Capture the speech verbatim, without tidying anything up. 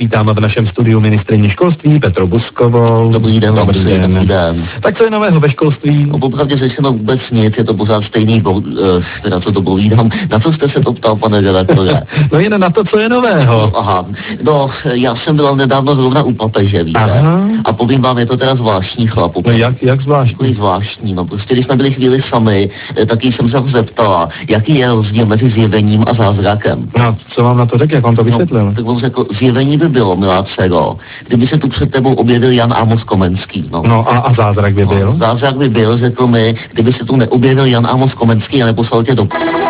vítáme v našem studiu ministryni školství Petru Buzkovou. Dobrý den, dobrý dobrý den. Dobrý den. Tak co je nového ve školství? No, popravdě řečeno vůbec nic, je to pořád stejný bod, uh, teda co to povídám. Na co jste se to ptal, pane redaktore? No jen na to, co je nového. No, aha, no, já jsem byl nedávno zrovna u papeže, víte? Aha. A povím vám, je to teda zvláštní chlap. No jak, jak zvláštní? Takový zvláštní, no prostě když jsme byli chvíli sami, taky jsem se ho zeptala, jaký je rozdíl mezi zjevením a zázrakem. No, co vám na to řekl, jak on to vysvětlil? No, tak on řekl, zjevení by bylo, milá dcero, kdyby se tu před tebou objevil Jan Amos Komenský. No, no a, a zázrak by byl? No, zázrak by byl, řekl mi, kdyby se tu neobjevil Jan Amos Komenský a neposlal tě do...